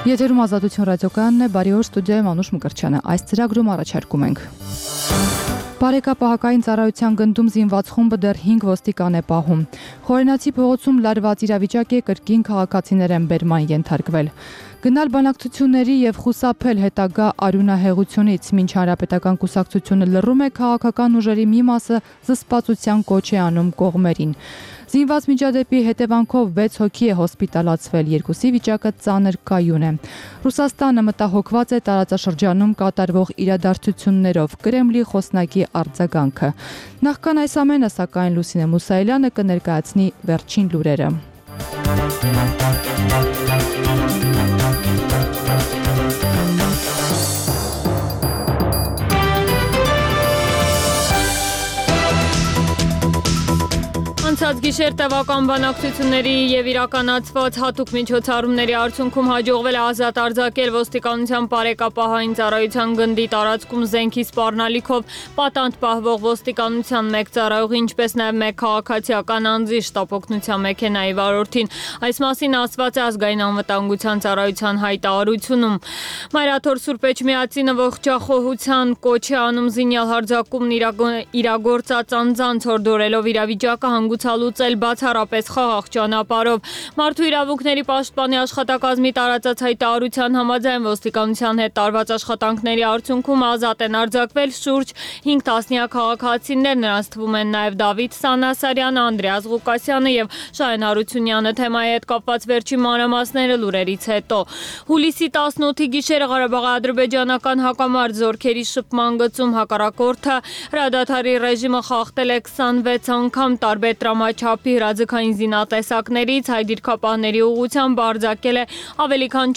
Եթերում Ազատություն ռադիոկայանն է, բարի օր, ստուդիայում Անուշ Մկրտչյանը։ Այս ծրագրում առաջարկում ենք. Բարեկապահակային ծառայության գնդում զինված խումբը դեռ 5 ոստիկան է պահում։ Խորենացի փողոցում լարված իրավիճակ է, կրկին քաղաքացիներ են բերման ենթարկվել։ Գնալ բանակցությունների եւ խուսափել հետագա արյունահեղությունից, մինչ հանրապետական կուսակցությունը լռում է, քաղաքական ուժերի մի մասը զսպվածության կոչ է անում կողմերին։ Զինված միջադեպի հետևանքով 6 հոգի է հոսպիտալացվել, երկուսի վիճակը ծանր կայուն է։ Ռուսաստանը մտահոգված է տարածաշրջանում կատարվող իրադարձություններով, Կրեմլի խոսնակի արձագանքը։ Նախքան այս ամենը, սակայն Լուսինե Մուսայելյանը կներկայացնի վերջին լուրերը։ Անցած գիշեր տևական բանակցությունների եւ իրականացված հատուկ միջոցառումների արդյունքում հաջողվել է ազատ արձակել ոստիկանության բարեկապահային ծառայության գնդի տարածքում զենքի սպառնալիքով պատանդ պահվող ոստիկանության մեկ ծառայողի, ինչպես նաեւ մեկ քաղաքացիական անձի շտապօգնության մեքենայի վարորդին։ Այս մասին ասված է ազգային անվտանգության ծառայության հայտարարությունում։ Մայրաթոր Սուրբ Էջմիածինը ողջախոհության կոչ է անում զինյալ հարձակումն իրագործած անձանց հորդորելով իրավիճակը հանգուցալուծել բացառապես խաղաղ ճանապարհով։ Մարդու իրավունքների պաշտպանի աշխատակազմի տարածած հայտարարության համաձայն ոստիկանության հետ տարված աշխատանքների արդյունքում ազատ են արձակվել շուրջ 5 տասնյակ քաղաքացիներ, նրանց թվում են նաև Դավիթ Սանասարյանը, Անդրեաս Ղուկասյանը եւ Շահեն Հարությունյանը։ Թեմայի հետ կապված վերջին մանրամասները լուրերից հետո։ Հուլիսի 18-ի գիշերը Ղարաբաղի ադրբեջանական հակամարտ զորքերի շփման գծում հակառակորդը հրադադարի ռեժիմը խախտել է 26 անգամ, տարբեր տրամաչափի հրաձգային զինատեսակներից հայ դիրքապահների ուղղությամբ արձակել է ավելի քան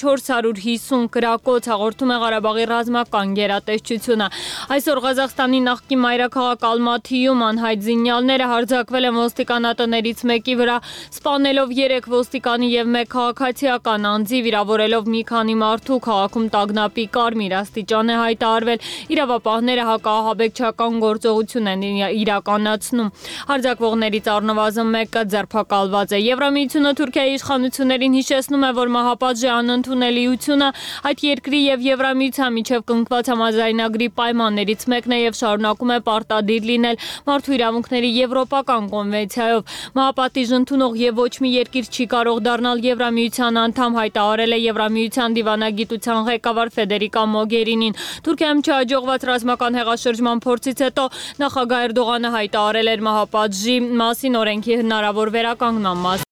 450 կրակոց, հաղորդում է Ղարաբաղի ռազմական գերատեսչությունը։ Այսօր Ղազախստանի նախկին մայրաքաղաք Ալմաթիում անհայտ զինյալները հարձակվել են ոստիկանատներից մեկի վրա, սպանելով 3 ոստիկանի եւ 1 քաղաքացիական անձի, վիրավորելով մի քանի մարդու։ Քաղաքում տագնապի կարմիր աստիճան է հայտարարվել, իրավապահները հակահաբեկչական գործողություն են իրականացնում։ Հարձակվողներից առնվազն մեկը ձերբակալված է։ Եվրամիությունը Թուրքիայի իշխանություններին հիշեցնում է, որ մահապատժի անընդունելիությունը այդ երկրի եւ Եվրամիության միջև կնքված համաձայնագրի պայմաններից մեկն է եւ շարունակում է պարտադիր լինել մարդու իրավունքների եվրոպական կոնվենցիայով։ Մահապատիժ ընդունող եւ ոչ մի երկիր չի կարող դառնալ Եվրամիության անդամ, հայտարարել է Եվրամիության դիվանագիտության ղեկավար Ֆեդերիկա Մոգերինին։ Թուրքիայում չհաջողված ռազմական հեղաշրջման փորձից հետո նախագահ Էրդողանը հայտարարել էր մահապատժի մասին օրենքի հնարավոր վերականգնման մասին։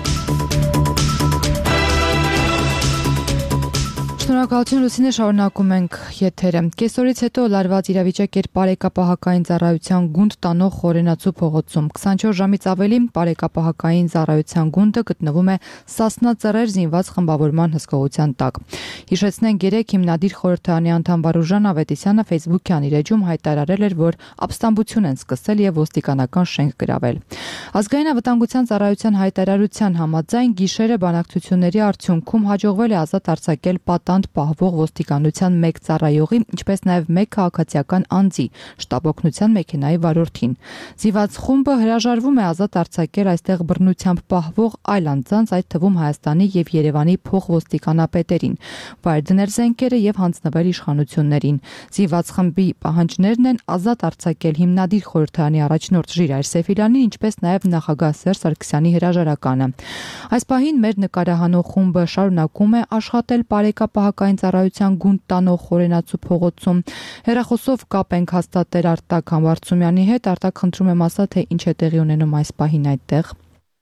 Շնորհակալություն Լուսինե, շարունակում ենք եթերը։ Կեսօրից հետո լարված իրավիճակ էր բարեկապահակային ծառայության գունդ տանող Խորենացու փողոցում։ 24 ժամից ավելի բարեկապահակային ծառայության գունդը գտնվում է Սասնա Ծռեր զինված խմբավորման հսկողության տակ։ Հիշեցնենք, երեկ հիմնադիր խորհրդարանի անդամ Վարուժան Ավետիսյանը Facebook-յան իր էջում հայտարարել էր, որ ապստամբություն են սկսել եւ ոստիկանական շենք գրավել։ Ազգային անվտանգության ծառայության հայտարարության համաձայն գիշերը բանակցությունների արդյունքում հաջողվել է ազատ արձակել պատանդ պահվող ոստիկանության մեկ ծառայողի, ինչպես նաև մեկ քաղաքացիական անձի շտապօգնության մեքենայի վարորդին։ Զինված խումբը հրաժարվում է ազատ արձակել այստեղ բռնությամբ պահվող այլ անձանց, այդ թվում Հայաստանի եւ Երևանի փոխոստիկանապետերին, վայր դնել զենքերը եւ հանձնվել իշխանություններին։ Զինված խմբի պահանջներն են ազատ արձակել հիմնադիր խորհրդարանի առաջնորդ Ժիրայր Սեֆիլյանին, ինչպես նաև նախագահ Սերժ Սարգսյանի հրաժարականը։ Այս պահին մեր նկարահանող խումբը շարունակում է աշխատել բարեկապահակային ծառայության գունդ տանող Խորենացու փողոցում։ Հեռախոսով կապ ենք հաստատել Արտակ Համբարձումյանի հետ։ Արտակ, խնդրում եմ ասա, թե ինչ է տեղի ունենում այս պահին այդտեղ։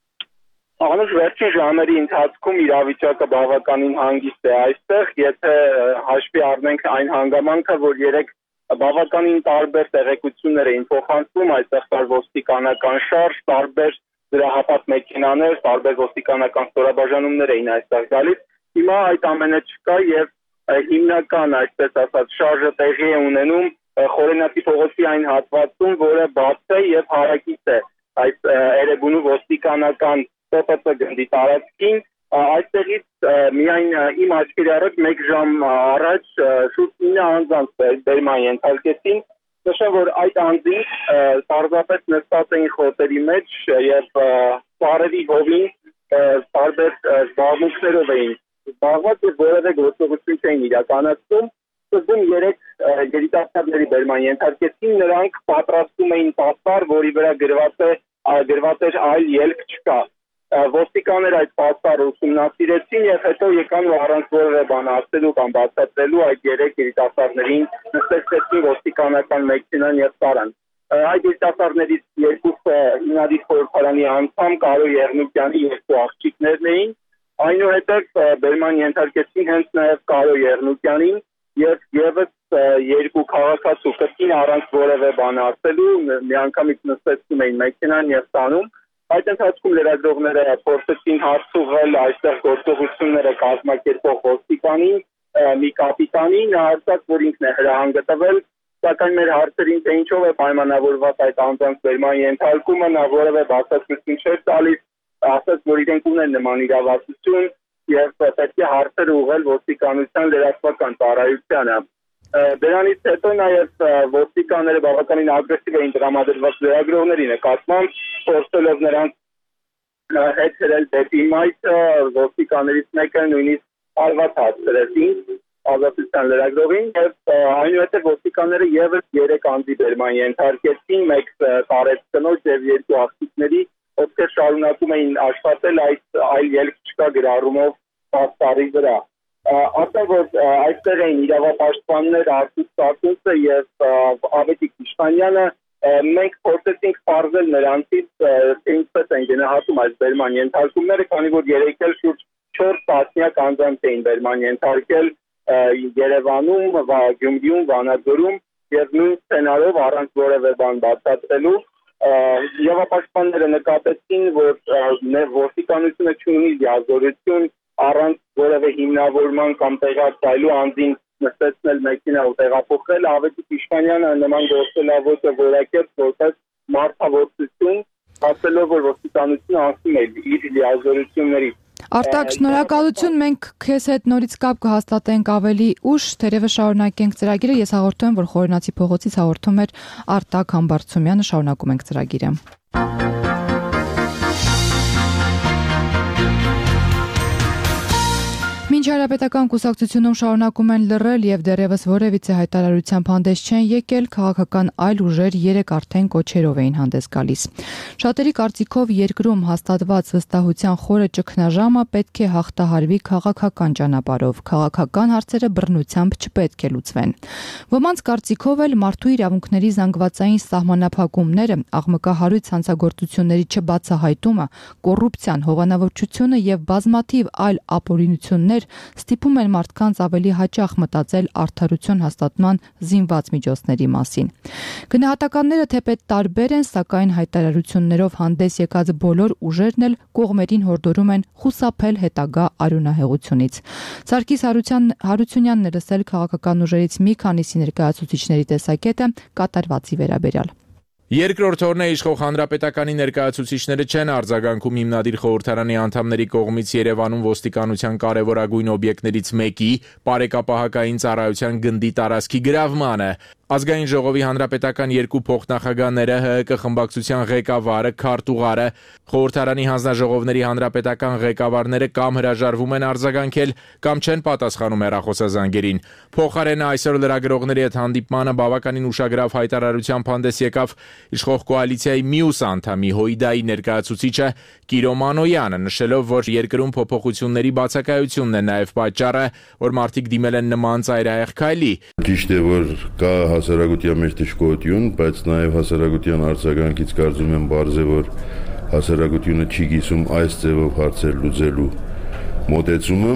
Անուշ, վերջին ժամերի ընթացքում իրավիճակը բավականին հանգիստ է այստեղ, եթե հաշվի առնենք այն հանգամանքը, որ երեք բավականին տարբեր տեղեկություններ էին փոխանցվում, այստեղ կար ոստիկանական շարժ, տարբեր դրահապատ մեքենաներ, տարբեր ոստիկանական ստորաբաժանումներ էին այստեղ գալիս։ Հիմա այդ ամենը չկա եւ հիմնական, այսպես ասած, շարժը տեղի է ունենում Խորենացի փողոցի այն հատվածում, որը բաց է եւ հարակից է այս Էրեբունու ոստիկանական ՏՊՑ գնդի տարածքին։ Այստեղից միայն իմ աչքերի առաջ 1 ժամ առաջ շուրջ 9 անձանց բերման ենթարկեցին։ Նշեմ, որ այդ անձինք պարզապես նստած էին խոտերի մեջ եւ ծառերի հովին տարբեր զբաղմունքներով էին զբաղված եւ որևէ գործողություն չէին իրականացնում։ Սկզբում 3 երիտասարդների բերման ենթարկեցին, նրանք պատրաստում էին պաստառ, որի վրա գրված էր այլ ելք չկա։ Ոստիկանները այդ պաստառը ուսումնասիրեցին եւ հետո եկան ու առանց որևէ բան ասելու կամ բացատրելու այդ 3 երիտասարդներին նստեցին ոստիկանական մեքենան եւ տարան։ Այդ երիտասարդներից 2-ը հիմնադիր խորհրդարանի անդամ Կարո Եղնուկյանի 2 աղջիկներն էին, այնուհետև բերման ենթարկեցին հենց նաև Կարո Եղնուկյանին եւ եւս 2 քաղաքացու կրկին առանց որևէ բան ասելու միանգամից նստեցնում էին մեքենան եւ տանում։ Այդ ընթացքում լրագրողները փորձեցին հարց ուղղել այստեղ գործողությունները կազմակերպող ոստիկանին, մի կապիտանին, նա ասաց, որ ինքն է հրահանգը տվել, սակայն մեր հարցերին թե ինչով է պայմանավորված այդ անձանց բերման ենթարկումը, նա որևէ բացատրություն չէր տալիս, ասաց, որ իրենք ունեն նման իրավասություն եւ պետք է հարցերը ուղղել ոստիկանության լրատվական ծառայությանը։ Դրանից հետո նաև ոստիկանները բավականին ագրեսիվ էին տրամադրված լրագրողների նկատմամբ, փորձելով նրանց հետ հրել դեպի մայթը, ոստիկաններից մեկը նույնիսկ արված հասցրեցին ազատության լրագրողին եւ այնուհետեւ ոստիկանները եւս 3 անձի բերման ենթարկեցին, 1 տարեց կնոջ եւ 2 աղջիկների, ովքեր շարունակում էին աշխատել այդ այլ ելք չկա գրառումով պաստառի վրա։ Ասա որ այստեղ էին իրավապաշտպաններ Արտուշ Սարգսյանը եւ Ավետիք Իշխանյանը, մենք փորձեցինք պարզել նրանցից թե ինչպես են գնահատում այս բերման ենթարկումները, քանի որ երեքել շուրջ 4 տասնյակ անձանց էին բերման ենթարկել Երևանում, Գյումրիում, Վանաձորում եւ նույն սցենարով առանց որևէ բան բացատրելու Իրավապաշտպանները նկատեցին, որ ոստիկանությունը չունի լիազորություն առանց որևէ հիմնավորման կամ տեղակայելու անձին նստեցնել մեքենա ու տեղափոխել, Ավետիք Իշխանյանը նման գործելավոճը որակեց որպես մարդավորություն, ասելով, որ ոստիկանությունը անցնում է իր լիազորությունների։ Արտակ, շնորհակալություն, մենք քեզ հետ նորից կապ կհաստատենք ավելի ուշ, թերևս շարունակենք ծրագիրը, ես հաղորդում եմ, որ Խորենացի փողոցից հաղորդում էր Արտակ Համբարձումյանը, շարունակում ենք ծրագիրը։ Մինչ Հանրապետական կուսակցությունում շարունակում են լռել եւ դեռևս որևիցե հայտարարությամբ հանդես չեն եկել, քաղաքական այլ ուժեր 3 արդեն կոչերով էին հանդես գալիս։ Շատերի կարծիքով երկրում հաստատված վստահության խորը ճգնաժամը պետք է հաղթահարվի քաղաքական ճանապարհով, քաղաքական հարցերը բռնությամբ չպետք է լուծվեն։ Ոմանց կարծիքով էլ մարդու իրավունքների զանգվածային սահմանափակումները, աղմկահարույց հանցագործությունների չբացահայտումը, կոռուպցիան, հովանավորչությունը եւ բազմաթիվ այլ ապօրինություններ ստիպում են մարդկանց ավելի հաճախ մտածել արդարություն հաստատման զինված միջոցների մասին։ Գնահատականները թեպետ տարբեր են, սակայն հայտարարություններով հանդես եկած բոլոր ուժերն էլ կողմերին հորդորում են խուսափել հետագա արյունահեղությունից։ Սարգիս Հարությունյանն է լսել քաղաքական ուժերից մի քանիսի ներկայացուցիչների տեսակետը կատարվածի վերաբերյալ։ Երկրորդ օրն է իշխող հանրապետականի ներկայացուցիչները չեն արձագանքում հիմնադիր խորհրդարանի անդամների կողմից Երևանում ոստիկանության կարևորագույն օբյեկտներից մեկի պարեկապահակային ծառայության գնդի տարածքի գրավմանը։ Ազգային ժողովի հանրապետական 2 փոխնախագահները, ՀՀԿ խմբակցության ղեկավարը, քարտուղարը, խորհրդարանի հանձնաժողովների հանրապետական ղեկավարները կամ հրաժարվում են արձագանքել, կամ չեն պատասխանում հեռախոսազանգերին։ Փոխարենը այսօր լրագրողների հետ հանդիպմանը բավականին ուշագրավ հայտարարությամբ հանդես եկավ իշխող կոալիցիայի մյուս անդամի ՀՅԴ-ի ներկայացուցիչը Կիրո Մանոյանը, նշելով, որ երկրում փոփոխությունների բացակայությունն է նաև պատճառը, որ մարդիկ դիմել են նման ծայրահեղ քայլի։ Ճիշտ է, որ կա հասարակության մեջ դժգոհություն, բայց նաև հասարակության արձագանքից կարծում եմ բարձ է, որ հասարակությունը չի գիսում այս ձևով հարցեր լուծելու մոտեցումը,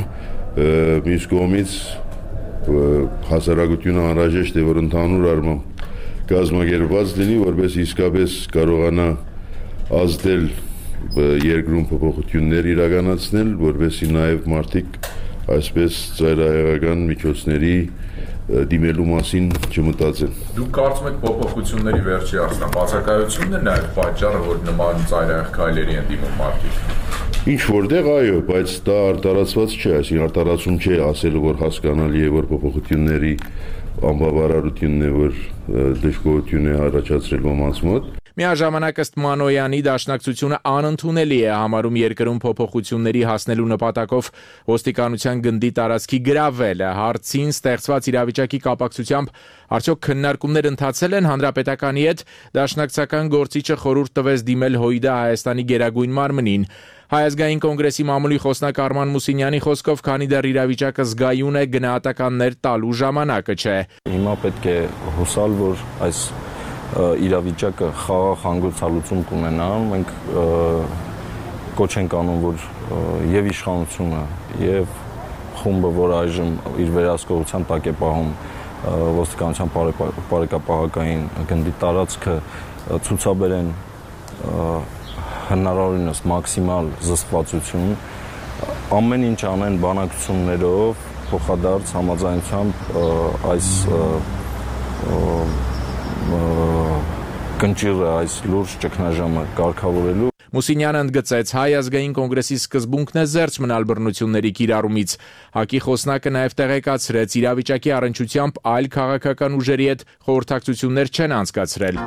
մյուս կողմից հասարակությունը անհրաժեշտ է, որ ընդհանուր առմամբ կազմակերպված լինի, որպես իսկապես կարողանա ազդել երկրում փոփոխություններ իրականացնել, որպեսզի նաև մարդիկ այսպես ծայրահեղական միջոցների դիմելու մասին չմտածեն։ Դուք կարծում եք փոփոխությունների վերջի արդյոք բացակայությունն է նաև պատճառը, որ նման ծայրահեղ քայլերի են դիմում մարդիկ։ Ինչ որտեղ այո, բայց դա արտարացված չէ, այսինքն արտարացում չէ ասել, որ հասկանալի է, որ փոփոխությունների անբավարարությունն է, որ դժգոհություն է առաջացրել ոմանց մոտ։ Միաժամանակ ըստ Մանոյանի դաշնակցությունը անընդունելի է համարում երկրում փոփոխությունների հասնելու նպատակով ոստիկանության գնդի տարածքի գրավելը։ Հարցին ստեղծված իրավիճակի կապակցությամբ արդյոք քննարկումներ ընթացել են հանրապետականի հետ, դաշնակցական գործիչը խորհուրդ տվեց դիմել ՀՅԴ Հայաստանի գերագույն մարմնին։ Հայ ազգային կոնգրեսի մամուլի խոսնակ Արման Մուսինյանի խոսքով, քանի դեռ իրավիճակը զգայուն է, գնահատականներ տալու ժամանակը չէ։ Հիմա պետք է հուսալ, որ այս իրավիճակը խաղաղ հանգուցալուծում կունենա։ Մենք կոչ ենք անում, որ եւ իշխանությունը եւ խումբը, որ այժմ իր վերահսկողության տակ է պահում ոստիկանության բարեկապահական գնդի տարածքը, ցուցաբերեն հնարավորինս մաքսիմալ զսպվածություն, ամեն ինչ անեն բանակցություններով, փոխադարձ համաձայնությամբ այս կնճիռը, այս լուրջ ճգնաժամը կարգավորելու։ Մուսինյանը ընդգծեց, Հայ ազգային կոնգրեսի սկզբունքն է զերծ մնալ բռնությունների կիրառումից։ ՀԱԿ-ի խոսնակը նաև տեղեկացրեց, իրավիճակի առնչությամբ այլ քաղաքական ուժերի հետ խորհրդակցություններ չեն անցկացրել։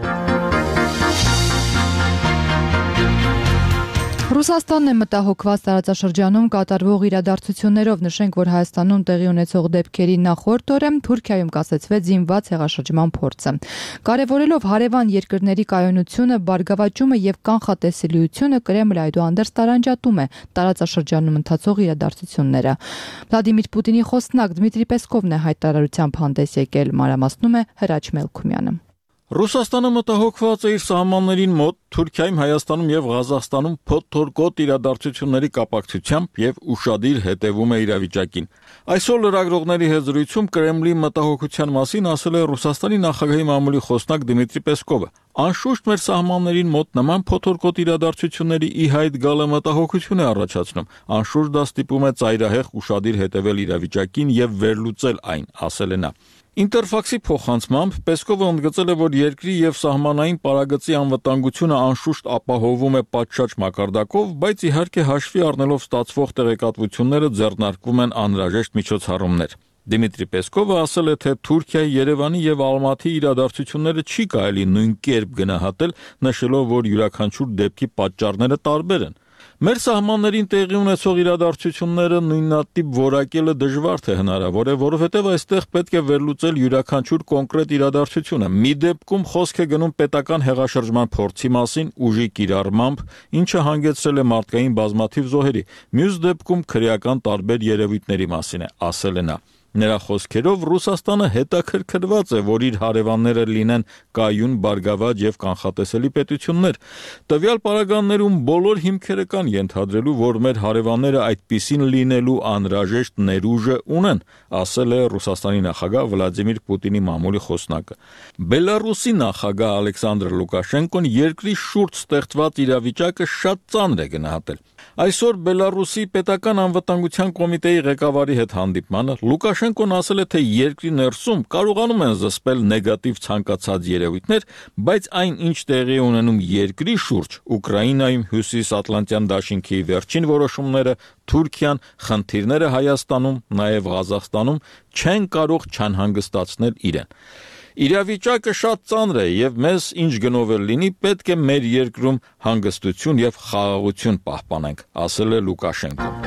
Ռուսաստանն է մտահոգված տարածաշրջանում կատարվող իրադարձություններով, նշենք, որ Հայաստանում տեղի ունեցող դեպքերի նախորդ օրը Թուրքիայում կասեցվեց զինված հեղաշրջման փորձը։ Կարևորելով հարևան երկրների կայունությունը, բարգավաճումը եւ կանխատեսելիությունը, Կրեմլը այդուհանդերձ տարանջատում է տարածաշրջանում ընթացող իրադարձությունները։ Վլադիմիր Պուտինի խոսնակ Դմիտրի Պեսկովն է հայտարարությամբ հանդես եկել, մանրամասնում է Հրաչ Մելքումյանը։ Ռուսաստանը մտահոգված է իր սահմաններին մոտ Թուրքիայում, Հայաստանում եւ Ղազախստանում փոթորկոտ իրադարձությունների կապակցությամբ եւ ուշադիր հետևում է իրավիճակին։ Այսօր լրագրողների հետ զրույցում Կրեմլի մտահոգության մասին ասել է Ռուսաստանի նախագահի մամուլի խոսնակ Դմիտրի Պեսկովը։ Անշուշտ մեր սահմաններին մոտ նման փոթորկոտ իրադարձությունների ի հայտ գալը մտահոգություն է առաջացնում։ Անշուշտ դա ստիպում է ծայրահեղ ուշադիր հետևել իրավիճակին եւ վերլուծել այն, ասել է նա։ Ինտերֆաքսի փոխանցմամբ Պեսկովը ընդգծել է, որ երկրի եւ սահմանային պարագծի անվտանգությունը անշուշտ ապահովում է պատշաճ մակարդակով, բայց իհարկե հաշվի առնելով ստացվող տեղեկատվությունները ձեռնարկվում են անհրաժեշտ միջոցառումներ։ Դմիտրի Պեսկովը ասել է, թե Թուրքիայի, Երևանի եւ Ալմատի իրադարձությունները չի կարելի նույն կերպ գնահատել, նշելով, որ յուրաքանչյուր դեպքի պատճառները տարբեր են։ Մեր սահմաններին տեղի ունեցող իրադարձությունները նույնատիպ որակելը դժվար թե հնարավոր է, որովհետև այստեղ պետք է վերլուծել յուրաքանչյուր կոնկրետ իրադարձությունը։ Մի դեպքում խոսք է գնում պետական հեղաշրջման փորձի մասին ուժի կիրառմամբ, ինչը հանգեցրել է մարդկային բազմաթիվ զոհերի։ Մյուս դեպքում քրեական տարբեր երևույթների մասին է, ասել է նա։ Նրա խոսքերով Ռուսաստանը հետաքրքրված է, որ իր հարևանները լինեն կայուն, բարգավաճ եւ կանխատեսելի պետություններ։ Տվյալ պարագաներում բոլոր հիմքերը կան ենթադրելու, որ մեր հարևանները այդպիսին լինելու անհրաժեշտ ներուժը ունեն, ասել է Ռուսաստանի նախագահ Վլադիմիր Պուտինի մամուլի խոսնակը։ Բելարուսի նախագահ Ալեքսանդր Լուկաշենկոն երկրի շուրջ ստեղծված իրավիճակը շատ ծանր է գնահատել։ Այսօր Բելարուսի պետական անվտանգության կոմիտեի ղեկավարի հետ հանդիպմանը Լուկաշենկոն ասել է, թե երկրի ներսում կարողանում են զսպել նեգատիվ ցանկացած երևույթներ, բայց այն, ինչ տեղի ունենում երկրի շուրջ, Ուկրաինայում, Հյուսիսատլանտյան դաշինքի վերջին որոշումները, Թուրքիան, խնդիրները Հայաստանում, նաև Ղազախստանում չեն կարող չանհանգստացնել իրեն։ Իրավիճակը շատ ծանր է եւ մեզ ինչ գնով էլ լինի պետք է մեր երկրում հանգստություն եւ խաղաղություն պահպանենք, ասել է Լուկաշենկոն։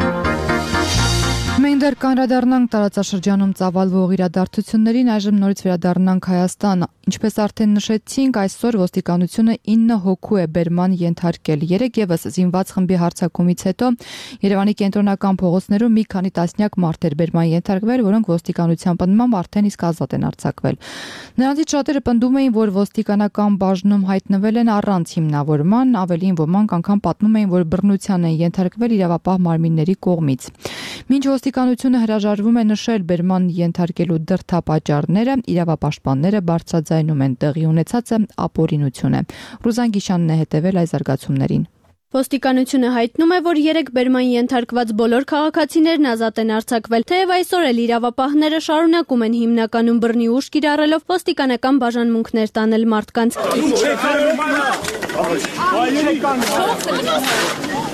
Մենք դեռ կանրադառնանք տարածաշրջանում ծավալվող իրադարձություններին, այժմ նորից վերադառնանք Հայաստան։ Ինչպես արդեն նշեցինք, այսօր ոստիկանությունը 9 հոգու է բերման ենթարկել։ Երեկ եւս զինված խմբի հարձակումից հետո Երևանի կենտրոնական փողոցներում մի քանի տասնյակ մարդեր բերման ենթարկվել, որոնք ոստիկանության պնդմամբ արդեն իսկ ազատ են արձակվել։ Նրանցից շատերը պնդում էին, որ ոստիկանական բաժնում հայտնվել են առանց հիմնավորման, ավելին ոմանք անգամ պատմում էին, որ բռնության են ենթարկվել իրավապահ մարմինների կողմից։ Մինչ ոստիկանությունը հրաժարվում է նշել բերման ենթարկելու դրդապատճառները, իրավապաշտպանները բարձրաձայնում են տեղի ունեցածը ապօրինություն է։ Ռուզան Գիշանն է հետևել այս զարգացումներին։ Ոստիկանությունը հայտնում է, որ երեք բերման ենթարկված բոլոր քաղաքացիներն ազատ են արձակվել, թեև այսօր էլ իրավապահները շարունակում են հիմնականում բռնի ուժ կիրառելով ոստիկանական բաժանմունքներ տանել մարդկանց։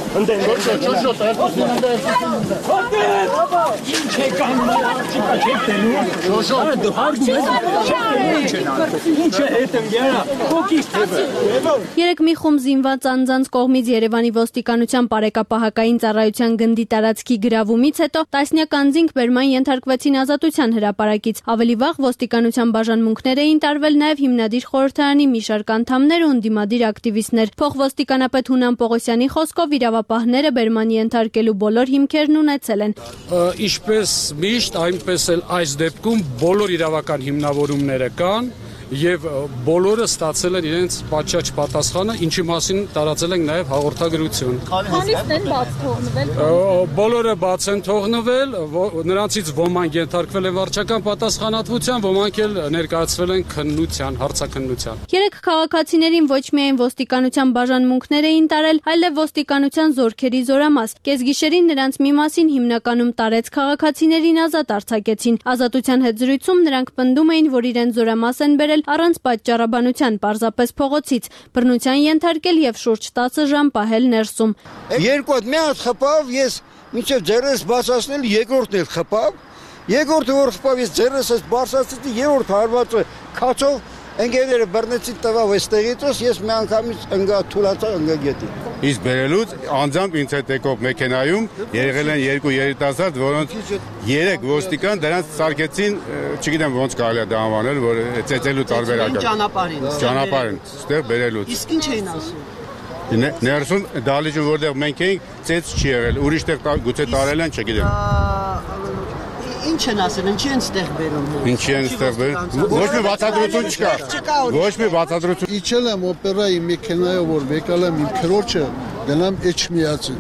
Երեք մի խումբ զինված անձանց կողմից Երևանի ոստիկանության բարեկապահական ծառայության գնդի տարածքի գրավումից հետո տասնյակ անձինք բերման ենթարկվեցին Ազատության հրապարակից։ Ավելի վաղ ոստիկանության բաժանմունքներ էին տարվել նաև հիմնադիր խորհրդարանի մի շարք անդամներ ու ընդդիմադիր ակտիվիստներ։ Փոխոստիկանապետ Հունան Պողոսյանի խոսքով իրավապահները բերման ենթարկելու բոլոր հիմքերն ունեցել են։ Ինչպես միշտ, այնպես էլ այս դեպքում բոլոր իրավական հիմնավորումները կան եւ բոլորը ստացել են իրենց պատշաճ պատասխանը, ինչի մասին տարածել ենք նաեւ հաղորդագրություն։ Քանիսն են բաց թողնվել։ Բոլորը բաց են թողնվել, նրանցից ոմանք ենթարկվել են վարչական պատասխանատվության, ոմանք էլ ներկայացվել են քննության, հարցաքննության։ Երեք քաղաքացիներին ոչ միայն ոստիկանության բաժանմունքներ էին տարել, այլև ոստիկանության զորքերի զորամաս։ Կեսգիշերին նրանց մի մասին հիմնականում տարեց քաղաքացիներին ազատ արձակեցին։ Ազատության հետ զրույցում նրանք պնդում էին, որ իրենց զորամաս են բերել առանց պատճառաբանության, պարզապես փողոցից, բռնության ենթարկել եւ շուրջ 10 ժամ պահել ներսում։ Երկու հատ մի հատ խփավ, ես մինչեւ ձեռս բացացնել երկրորդն էլ խփավ։ Երկրորդը որ խփավ, ես ձեռս բացացրի, երրորդ հարվածը քացով ընկերները բռնեցին տվավ այստեղից, ես մի անգամից ընկա թուլացա ընկա գետի։ Իսկ բերելուց անձամբ ինձ հետ եկող մեքենայում եղել են երկու երիտասարդ, որոնց երեք ոստիկան դրանց սարքեցին, չգիտեմ ոնց կարելի է դա անվանել, որ ծեծելու տարբերակը։ Ճանապարհին, ստեղ բերելուց։ Իսկ ինչ էին ասում։ Ներսում դահլիճում որտեղ մենք էինք, ծեծ չի եղել, ուրիշտեղ գուցե տարել են, չգիտեմ։ Ինչ են ասել, ինչի են ստեղ բերում։ Ինչի են ստեղ բերում։ Ոչ մի բացատրություն չկա։ Ոչ մի բացատրություն։ Իջել եմ օպերայի մեքենայով, որ եկալ եմ իմ քրոջը, գնամ Էջմիածին։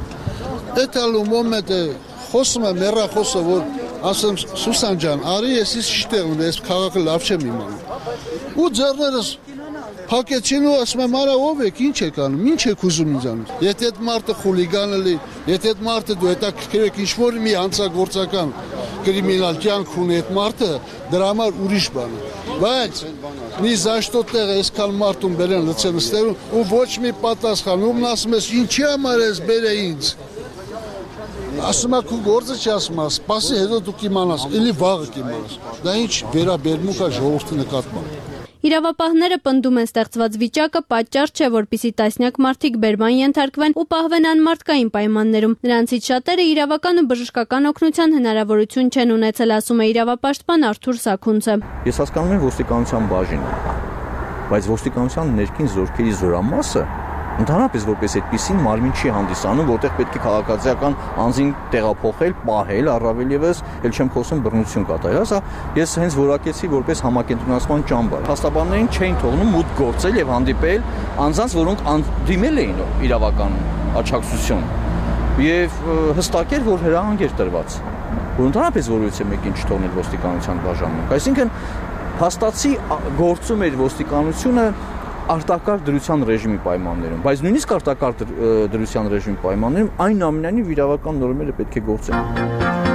Էտալու մոմենտը խոսում եմ մեռախոսը, որ ասեմ Սուսան ջան, արի ես իստեղ ունեմ, ես քաղաքը լավ չեմ իմանում։ Ու ձեռներս փակեցին ու ասում եմ արա ով եք, ինչ եք անում, ինչ եք ուզում ինձանից։ Եթե այդ մարդը խուլիգան էլի, եթե այդ մարդը դու հետաքրքիր եք ինչ-որ մի հանցագործական կրիմինալ կյանք ունի այդ մարդը, դրա համար ուրիշ բան է։ Բայց մի զաշտոտեղ այսքան մարդուն բերեն լցեն ստերում ու ոչ մի պատասխան, ում ասում ես ինչի համար ես բերե ինձ։ Ասում եք ու գործը չի ասում, սպասի հետո դու կիմանաս, էլի վաղը կիմանաս։ Դա ինչ վերաբերմունք է ժողովրդի նկատմամբ։ Իրավապահները պնդում են ստեղծված վիճակը պատճառ չէ, որպիսի տասնյակ մարդիկ բերման ենթարկվեն ու պահվեն անմարդկային պայմաններում։ Նրանցից շատերը իրավական ու բժշկական օգնության հնարավորություն չեն ունեցել, ասում է իրավապաշտպան Արթուր Սաքունցը։ Ես հասկանում եմ ոստիկանության բաժինը, բայց ոստիկանության ներքին զորքերի զորամասը ընդհանրապես որպես այդպեսին մարմին չի հանդիսանում, որտեղ պետք է քաղաքացիական անձին տեղափոխել, պահել, առավել եւս, ել չեմ խոսում բռնություն կատարել, հա, ես հենց որակեցի որպես համակենտրոնացման ճամբար։ Փաստաբաններին չէին թողնում մուտք գործել եւ հանդիպել անձանց, որոնք դիմել էին իրավական աջակցություն եւ հստակ էր, որ հրահանգ էր տրված, որ ընդհանրապես որևիցե մեկին չթողնել ոստիկանության բաժանմունք։ Այսինքն փաստացի գործում էր ոստիկանությունը արտակարգ դրության ռեժիմի պայմաններում, բայց նույնիսկ արտակարգ դրության ռեժիմի պայմաններում այնուամենայնիվ իրավական նորմերը պետք է գործեն։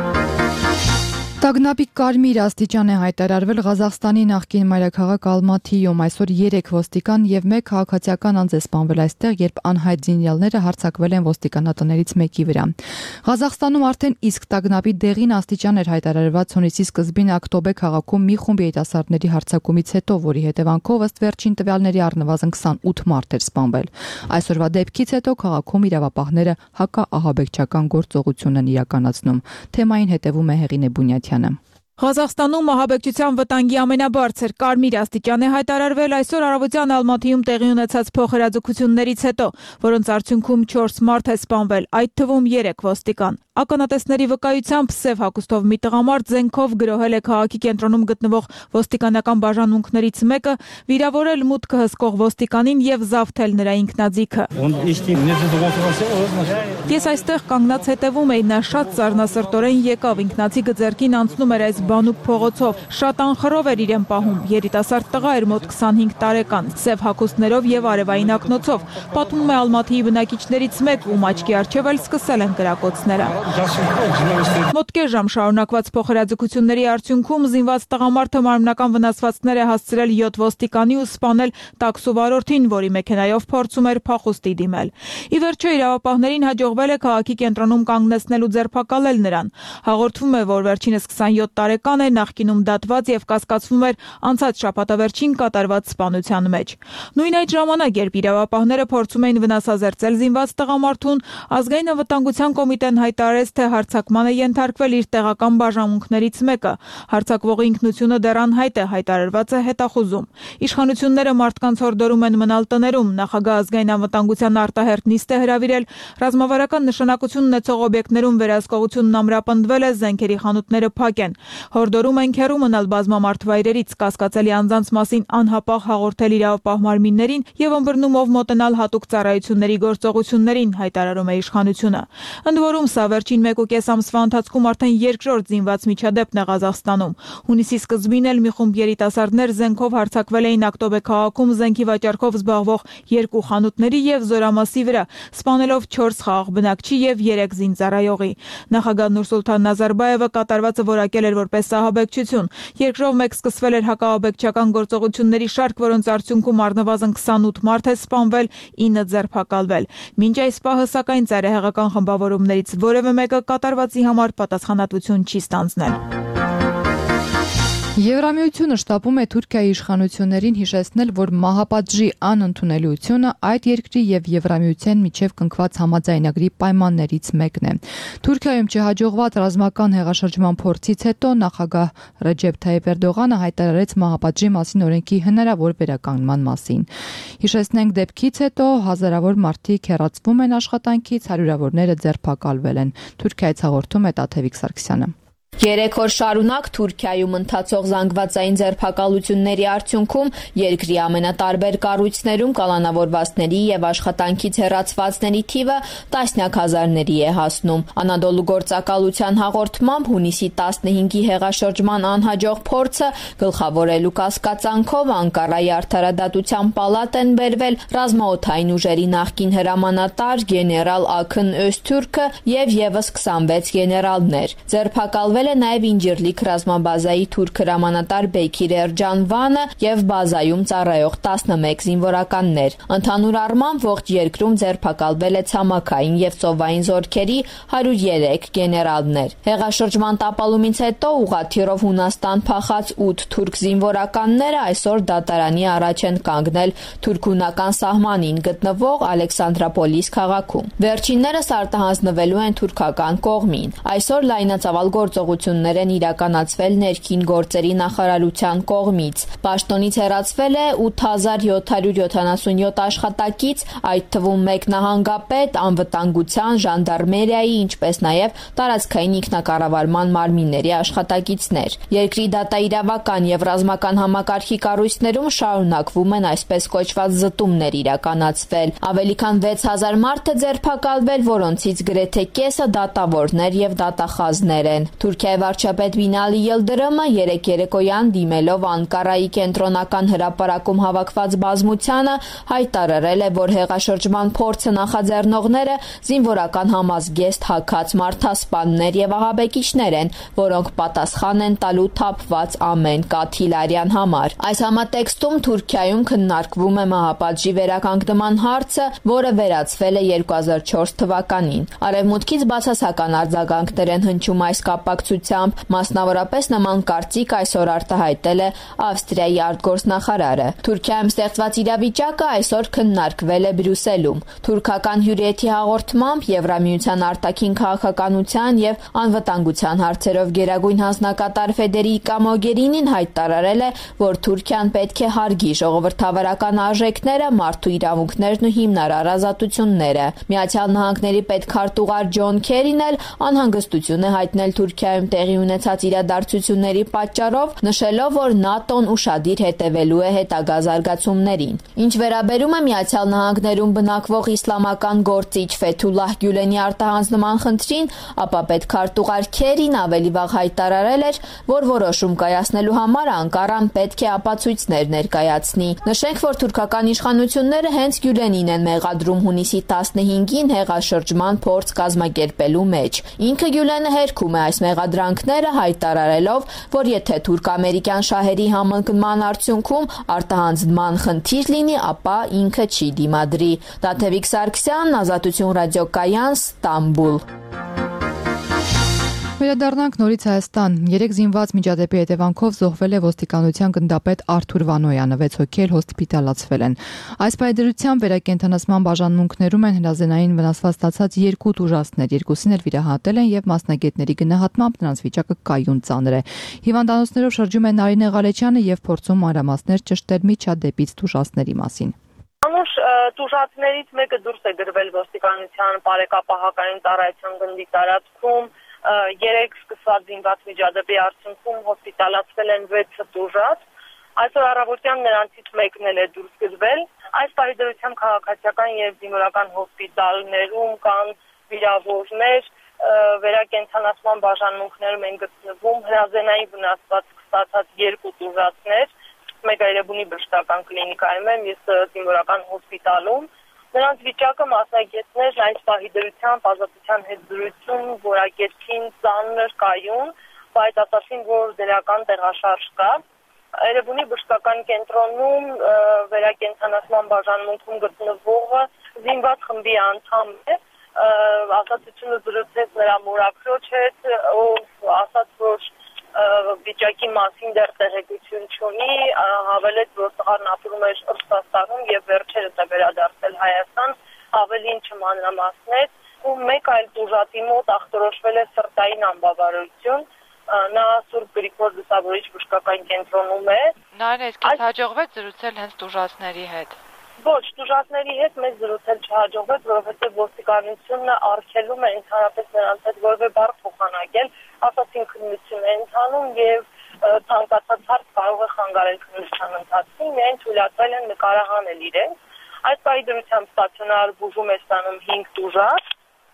Տագնապի կարմիր աստիճան է հայտարարվել Ղազախստանի նախկին մայրաքաղաք Ալմաթիում, այսօր 3 ոստիկան եւ 1 քաղաքացիական անձ է սպանվել այստեղ, երբ անհայտ զինյալները հարձակվել են ոստիկանատներից մեկի վրա։ Ղազախստանում արդեն իսկ տագնապի դեղին աստիճան էր հայտարարված հունիսի սկզբին Ակտոբե քաղաքում մի խումբ երիտասարդների հարձակումից հետո, որի հետևանքով ըստ վերջին տվյալների առնվազն 28 մարդ էր սպանվել։ Այսօրվա դեպքից հետո քաղաքում իրավապահները հակաահաբեկչական գործողություն են իրականացնում։ Թեմային հետևում է Հեղինե Բունյաթյանը։ Ղազախստանում ահաբեկչության վտանգի ամենաբարձր կարմիր աստիճան է հայտարարվել այսօր առավոտյան Ալմաթիում տեղի ունեցած փոխհրաձգություններից հետո, որոնց արդյունքում 4 մարդ է սպանվել, այդ թվում 3 ոստիկան։ Ականատեսների վկայությամբ Սև հագուստով մի տղամարդ զենքով գրոհել է քաղաքի կենտրոնում գտնվող ոստիկանական բաժանմունքներից մեկը, վիրավորել մուտքը հսկող ոստիկանին եւ զավթել նրա ինքնաձիգը։ Ես այստեղ կանգնած հետևում էի, նա շատ ծառնասրտորեն եկավ, ինքնաձիգը ձեռքին անցնում էր այս Բանուկ փողոցով։ Շատ անխռով էր իրեն պահում։ Երիտասարդ տղա էր մոտ 25 տարեկան, սև հագուստներով եւ արևային ակնոցով։ Պատմում է Ալմաթիի բնակիչներից մեկ, ում աչքի առջև էլ սկսել են կրակոցները։ Մոտ կես ժամ շարունակված փոխհրաձգությունների արդյունքում զինված տղամարդը մարմնական վնասվածքներ է հասցրել 7 ոստիկանի ու սպանել տաքսու վարորդին, որի մեքենայով փորձում էր փախուստի դիմել։ Ի վերջո իրավապահներին հաջողվել է քաղաքի կենտրոնում կանգնեցնել ու ձերբակալել նրան։ Հաղորդվում է, որ վերջինս 27 տարեկան է, նախկինում դատված եւ կասկածվում էր անցած շաբաթավերջին կատարված սպանության մեջ։ Նույն այդ ժամանակ, երբ իրավապահները փորձում էին վնասազերծել զինված տղամարդուն, ազգային անվտանգության կոմիտեն հայտարարեց, թե հարձակման է ենթարկվել իր տեղական բաժանմունքներից մեկը։ Հարձակվողի ինքնությունը դեռ անհայտ է, հայտարարված է հետախուզում։ Իշխանությունները մարդկանց հորդորում են մնալ տներում։ Նախագահ ազգային անվտանգության արտահերթ նիստ է հրավիրել, ռազմավարական նշանակություն ունեցող օբյեկտներում վերահսկողությունն ամրապնդվել է, զենքերի խանութները փակ են։ Հորդորում են հեռու մնալ բազմամարդ վայրերից, կասկածելի անձանց մասին անհապաղ հաղորդել իրավապահ մարմիններին եւ ըմբռնումով մոտենալ հատուկ ծառայությունների գործողություններին, հայտարարում է իշխանությունը։ Ընդ որում, սա վերջին 1.5 ամսվա ընթացքում արդեն երկրորդ զինված միջադեպն է Ղազախստանում։ Հունիսի սկզբին էլ մի խումբ երիտասարդներ զենքով հարձակվել էին Ակտոբե քաղաքում զենքի վաճառքով զբաղվող 2 խանութների եւ Զորամասի վրա, սպանելով 4 խաղաղ բնակչի եւ 3 զինծառայողի։ Նախագահ Նուրսուլթան Նազարբաևը կատարվածը որակել էր որպես ահաբեկչություն։ Երկրով մեկ սկսվել էր հակաահաբեկչական գործողությունների շարք, որոնց արդյունքում առնվազն 28 մարդ է սպանվել, 9 ձերբակալվել։ Մինչ այս պահը, սակայն, ծայրահեղական խմբավորումներից որևէ մեկը կատարվածի համար պատասխանատվություն չի ստանձնել։ Եվրամիությունը շտապում է Թուրքիայի իշխանություններին հիշեցնել, որ մահապատժի անընդունելիությունը այդ երկրի եւ Եվրամիության միջև կնքված համաձայնագրի պայմաններից մեկն է։ Թուրքիայում չհաջողված ռազմական հեղաշրջման փորձից հետո նախագահ Ռեջեփ Թայիփ Էրդողանը հայտարարեց մահապատժի մասին օրենքի հնարավոր վերականգնման մասին։ Հիշեցնենք, դեպքից հետո հազարավոր մարդիկ հեռացվում են աշխատանքից, հարյուրավորները ձերբակալվել են։ Թուրքիայից հաղորդում է Տաթևիկ Սարգսյանը։ 3 օր շարունակ Թուրքիայում ընթացող զանգվածային ձերբակալությունների արդյունքում երկրի ամենատարբեր կառույցներում կալանավորվածների եւ աշխատանքից հեռացվածների թիվը տասնյակ հազարների է հասնում։ Անադոլու գործակալության հաղորդմամբ հունիսի 15-ի հեղաշրջման անհաջող փորձը գլխավորելու կասկածանքով Անկարայի արդարադատության պալատ են բերվել ռազմաօդային ուժերի նախկին հրամանատար գեներալ Աքն Öztürkը եւ եւս 26 գեներալներ։ Ձերբակալվել է նաև Ինջիրլիկ ռազմաբազայի թուրք հրամանատար Բեքիր Էրջանվանը եւ բազայում ծառայող 11 զինվորականներ։ Ընդհանուր առմամբ ողջ երկրում ձերբակալվել է ցամաքային եւ ծովային զորքերի 103 գեներալներ։ Հեղաշրջման տապալումից հետո ուղղաթիռով Հունաստան փախած 8 թուրք զինվորականները այսօր դատարանի առաջ են կանգնել թուրք-հունական սահմանին գտնվող Ալեքսանդրապոլիս քաղաքում։ Վերջիններս արտահանձնվելու են թուրքական կողմին։ Այսօր լայնածավալ գործողություններ են իրականացվել ներքին գործերի նախարարության կողմից։ Պաշտոնից հեռացվել է 8777 աշխատակից, այդ թվում 1 նահանգապետ, անվտանգության, ժանդարմերիայի, ինչպես նաև տարածքային ինքնակառավարման մարմինների աշխատակիցներ։ Երկրի դատաիրավական եւ ռազմական համակարգի կառույցներում շարունակվում են այսպես կոչված զտումներ իրականացվել։ Ավելի քան 6000 մարդ է ձերբակալվել, որոնցից գրեթե կեսը դատավորներ եւ դատախազներ են։ Թուրքիայի վարչապետ Բինալի Ելդրըմը երեկ երեկոյան դիմելով Անկարայի կենտրոնական հրապարակում հավաքված բազմությանը հայտարարել է, որ հեղաշրջման փորձը նախաձեռնողները զինվորական համազգեստ հագած մարդասպաններ եւ ահաբեկիչներ են, որոնք պատասխան են տալու թափված ամեն կաթիլարյան համար։ Այս համատեքստում Թուրքիայում քննարկվում է մահապատժի վերականգնման հարցը, որը վերացվել է 2004 թվականին։ Արևմուտքից բացասական արձագանքներ են հնչում այս կապակցությամբ, մասնավորապես նման կարծիք այսօր արտահայտել է Ավստրիայի արտգործնախարարը։ Թուրքիայում ստեղծված իրավիճակը այսօր քննարկվել է Բրյուսելում։ Թուրքական հյուրիեթի հաղորդմամբ Եվրամիության արտաքին քաղաքականության եւ անվտանգության հարցերով գերագույն հանձնակատար Ֆեդերիկա Մոգերինին հայտարարել է, որ Թուրքիան պետք է հարգի ժողովրդավարական արժեքները, մարդու իրավունքներն ու հիմնարար ազատությունները։ Միացյալ Նահանգների պետքարտուղար Ջոն Քերին էլ անհանգստություն է հայտնել Թուրքիայում Թուրքիայում տեղի ունեցած իրադարձությունների պատճառով, նշելով, որ ՆԱՏՕ-ն ուշադիր հետևելու է հետագա զարգացումներին։ Ինչ վերաբերում է Միացյալ Նահանգներում բնակվող իսլամական գործիչ Ֆեթուլլահ Գյուլենի արտահանձնման խնդրին, ապա պետքարտուղար Քերին ավելի վաղ հայտարարել էր, որ որոշում կայացնելու համար Անկարան պետք է ապացույցներ ներկայացնի։ Նշենք, որ թուրքական իշխանությունները հենց Գյուլենին են մեղադրում հունիսի 15-ին հեղաշրջման փորձ կազմակերպելու մեջ։ Ինքը Գյուլենը հերքում է այս մեղադրանքները, հայտարարելով, որ եթե թուրք-ամերիկյան շահերի համընկնման արդյունքում արտահանձնման խնդիր լինի, ապա ինքը չի դիմադրի։ Տաթևիկ Սարգսյան, Ազատություն ռադիոկայան, Ստամբուլ։ Վերադառնանք նորից Հայաստան։ 3 զինված միջադեպի հետևանքով զոհվել է ոստիկանության գնդապետ Արթուր Վանոյանը, 6 հոգի էլ հոսպիտալացվել են։ Այս պայմաններությամբ վերակենդանացման բաժանմունքներում են հրազենային վնասված ստացած 2 տուժածներ, երկուսին էլ վիրահատել են եւ մասնագետների գնահատմամբ նրանց վիճակը կայուն ծանր է։ Հիվանդանոցներով շրջում է Նարինե Ղալեչյանը եւ փորձում մանրամասներ ճշտել միջադեպից տուժածների մասին։ Անուշ տուժածներից մեկը դուրս է գրվել ոստիկանության բարեկապահական ծառայության գնդի տարածքում 3 սկսված զինված միջադեպի արդյունքում հոսպիտալացվել են 6 տուժած։ Այսօր առավոտյան նրանցից մեկն էլ է դուրս գրվել։ Այս պայմաններությամբ քաղաքացիական եւ զինվորական հոսպիտալներում կան վիրավորներ, վերակենդանացման բաժանմունքներում են գտնվում հրազենային վնասված ստացած 2 տուժածներ, մեկը Երևանի բժշկական կլինիկայում է, մյուսը զինվորական հոսպիտալում։ Նրանց վիճակը մասնագետներ այս պահի ազատության հետ զրույցում որակեցին ծանր կայուն, բայց ասացին, որ դերական տեղաշարժ կա։ Երևանի բժշկական կենտրոնում վերակենդանացման բաժանմունքում գտնվողը զինված խմբի անդամ է, ազատությունը զրուցեց նրա մորաքրոջ հետ, ով ասաց, որ վիճակի մասին դեռ տեղեկություն չունի, հավելեց, որ տղան ապրում էր Ռուսաստանում եւ վերջերս է վերադարձել Հայաստան, ավելին չմանրամասնեց, ու մեկ այլ տուժածի մոտ ախտորոշվել է սրտային անբավարարություն, նա Սուրբ Գրիգոր Լուսավորիչ բժշկական կենտրոնում է։ Նարինե, իսկ հաջողվեց զրուցել հենց տուժածների հետ։ Ոչ, տուժածների հետ մեզ զրուցել չհաջողվեց, որովհետև ոստիկանությունը արգելում է ընդհանրապես նրանց հետ որևէ բառ փոխանակել, ասացին քննություն է ընթանում եւ ցանկացած հարց կարող է խանգարել քննության ընթացքին, միայն թույլատրել են նկարահանել իրենց։ Այս պայմաններությամբ ստացիոնար բուժում է ստանում 5 տուժած,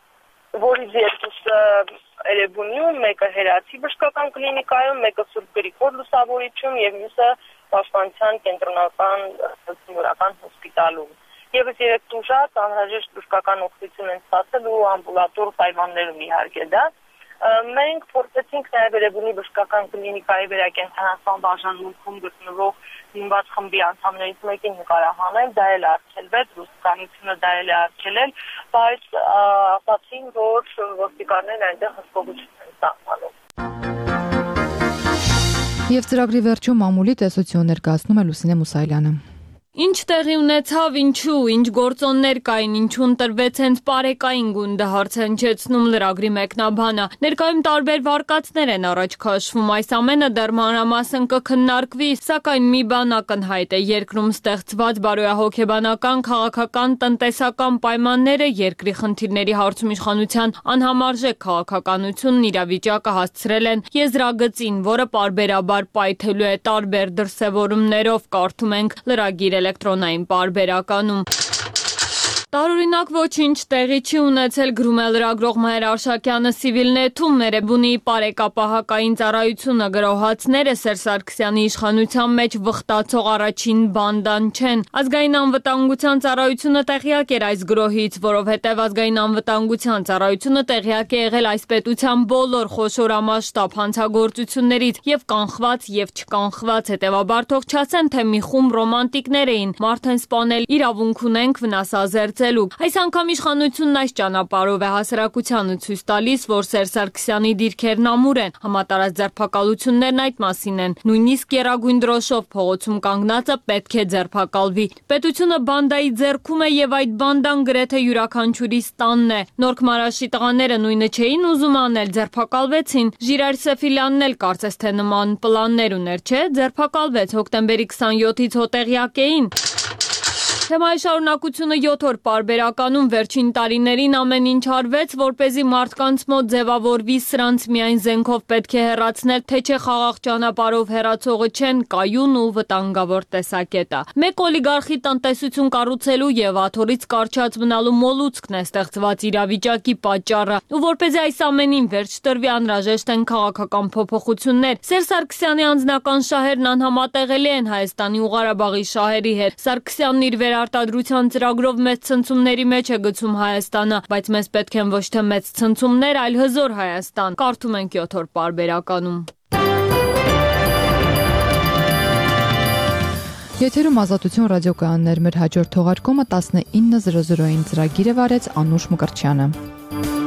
որից 2-ը Երևանում, մեկը Հերացի բժշկական կլինիկայում, մեկը Սուրբ Գրիգոր Լուսավորիչում եւ մյուսը Պաշտպանության կենտրոնական զինվորական հոսպիտալում։ Եվս 3 տուժած անհրաժեշտ բժշկական օգնություն են ստացել ու ամբուլատոր պայմաններում իհարկե դա։ Մենք փորձեցինք նաև Երևանի բժշկական կլինիկայի վերակենդանացման բաժանմունքում գտնվող զինված խմբի անդամներից մեկին նկարահանել, դա էլ արգելվեց, ոստիկանությունը դա էլ է արգելել, բայց ասացին, որ ոստիկաններն այնտեղ հսկողություն են սահմանում։ Եվ ծրագրի վերջում մամուլի տեսություն ներկայացնում է Լուսինե Մուսայելյանը։ Ինչ տեղի ունեցավ, ինչու, ինչ գործոններ կային, ինչու ընտրվեց հենց պարեկային գունդը, հարցընչեցնում լրագրի մեկնաբանը։ Ներկայում տարբեր վարկածներ են առաջ քաշվում, այս ամենը դեռ մանրամասն կքննարկվի, սակայն մի բան ակնհայտ է, երկրում ստեղծված բարոյահոգեբանական, քաղաքական, տնտեսական պայմանները երկրի խնդիրների հարցում իշխանության անհամարժեք քաղաքականությունն իրավիճակը հասցրել են եզրագծին, որը պարբերաբար պայթելու է տարբեր դրսևորումներով, կարդում ենք լրագիր էլեկտրոնային պարբերականում։ Տարօրինակ ոչինչ տեղի չի ունեցել, գրում է լրագրող Մհեր Արշակյանը Civilnet-ում, Էրեբունիի պարեկապահակային ծառայությունը գրոհածները Սերժ Սարգսյանի իշխանության մեջ վխտացող առաջին բանդան չեն։ Ազգային անվտանգության ծառայությունը տեղյակ էր այս գրոհից, որովհետև ազգային անվտանգության ծառայությունը տեղյակ է եղել այս պետության բոլոր խոշորամասշտաբ հանցագործություններից եւ կանխված եւ չկանխված, հետեւաբար թող չասեն, թե մի խումբ ռոմանտիկներ էին, մարդ են սպանել, իրավունք ունենք վնասազերծ Այս անգամ իշխանությունն այս ճանապարհով է հասարակությանը ցույց տալիս, որ Սերժ Սարգսյանի դիրքերն ամուր են, համատարած ձերբակալություններն այդ մասին են, նույնիսկ եռագույն դրոշով փողոցում կանգնածը պետք է ձերբակալվի։ Պետությունը բանդայի ձեռքում է եւ այդ բանդան գրեթե յուրաքանչյուրի տանն է։ Նորք Մարաշի տղաները նույնը չէին ուզում անել, ձերբակալվեցին։ Ժիրայր Սեֆիլյանն էլ կարծես թե նման պլաններ ուներ, չէ, ձերբակալվեց հոկտեմբերի 27-ից հոտեղյակ էին։ Թեմայի շարունակությունը 7 օր պարբերականում վերջին տարիներին ամեն ինչ արվեց, որպեսզի մարդկանց մոտ ձևավորվի սրանց միայն զենքով պետք է հեռացնել, թե չէ խաղաղ ճանապարհով հեռացողը չեն կայուն ու վտանգավոր տեսակետը։ Մեկ օլիգարխի տնտեսություն կառուցելու եւ աթոռից կարճած մնալու մոլուցքն է ստեղծված իրավիճակի պատճառը, ու որպեսզի այս ամենին վերջ տրվի անհրաժեշտ են քաղաքական փոփոխություններ։ Սերժ Սարգսյանի անձնական շահերն անհամատեղելի են Հայաստանի ու Ղարաբաղի շահերի հետ։ Սարգսյանն իր արտադրության ծրագրով մեծ ցնցումների մեջ է գցում Հայաստանը, բայց մեզ պետք են ոչ թե մեծ ցնցումներ, այլ հզոր Հայաստան։ Կարդում ենք 7 օր պարբերականում։ Եթերում Ազատություն ռադիոկայաններ, մեր հաջորդ թողարկումը 19:00-ին ծրագիրը վարեց Անուշ Մկրտչյանը։